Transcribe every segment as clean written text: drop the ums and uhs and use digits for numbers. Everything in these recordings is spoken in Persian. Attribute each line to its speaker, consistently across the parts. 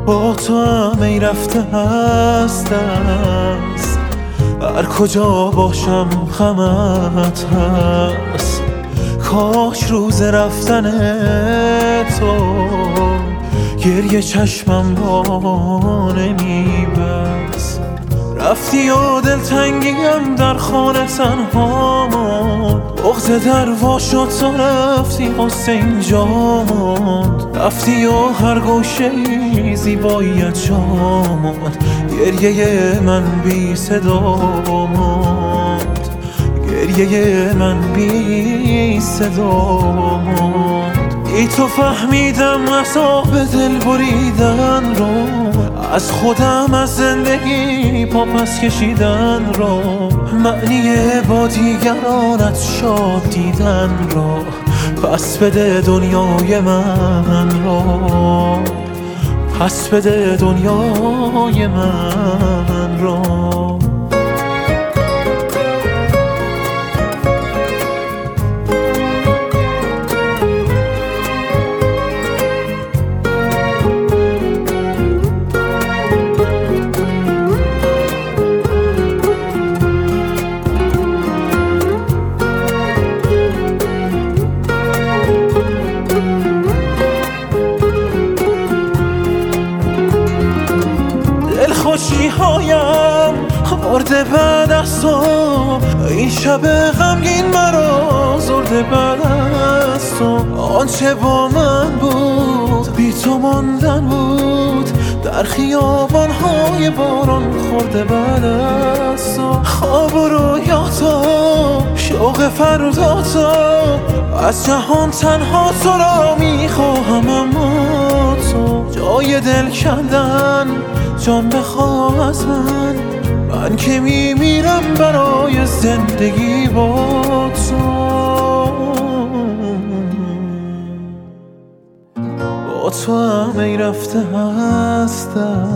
Speaker 1: با تو هم ای رفته هست هر کجا باشم غمت هست. کاش روز رفتن تو گریه چشمم را نمیبست. رفتی و دلتنگیم در خانه تنها ماند، بغض دروا شد تا رفتی قصه اینجا ماند. رفتی و هر گوشه زیباییت جا ماند، گریه من بی صدا ماند، گریه من بی صدا ماند. ای تو فهمیدم عذاب دل بریدن رو، از خودم از زندگی پا پس کشیدن رو، معنی با دیگرانت شاد دیدن رو. پس بده دنیای من رو، پس بده دنیای من رو. خوشی هایم مرده بعد از تو، این شب غمگین مرا زرده بعد از تو. آنچه با من بود بی تو ماندن بود، در خیابان های باران خورده بعد از تو. خواب و رویاتا شوق فردا تا، از جهان تنها تو را میخواهم اما تو. جای دل کندن جان بخواه از من، من که میمیرم برای زندگی با تو. با تو هم ای رفته هست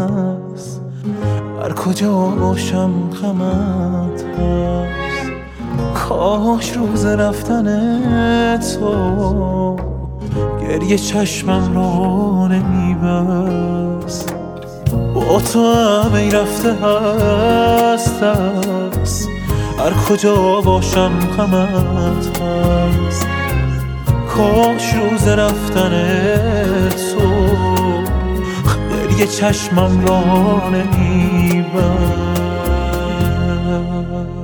Speaker 1: هر کجا باشم غمت هست. کاش روز رفتن تو گریه چشمم را نمیبست. با تو هم ای رفته هست هر کجا باشم غمت هست. کاش روز رفتن تو گریه چشمم را نمیبست.